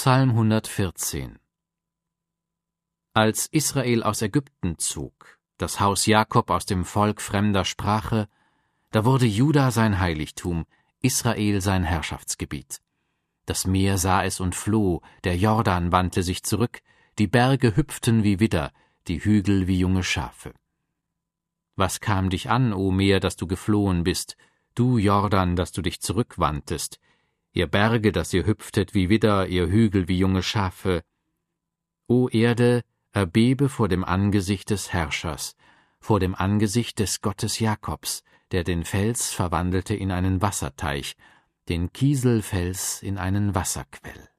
Psalm 114. Als Israel aus Ägypten zog, das Haus Jakob aus dem Volk fremder Sprache, da wurde Juda sein Heiligtum, Israel sein Herrschaftsgebiet. Das Meer sah es und floh, der Jordan wandte sich zurück, die Berge hüpften wie Widder, die Hügel wie junge Schafe. Was kam dich an, o Meer, dass du geflohen bist, du Jordan, dass du dich zurückwandtest, ihr Berge, dass ihr hüpftet wie Widder, ihr Hügel wie junge Schafe? O Erde, erbebe vor dem Angesicht des Herrschers, vor dem Angesicht des Gottes Jakobs, der den Fels verwandelte in einen Wasserteich, den Kieselfels in einen Wasserquell.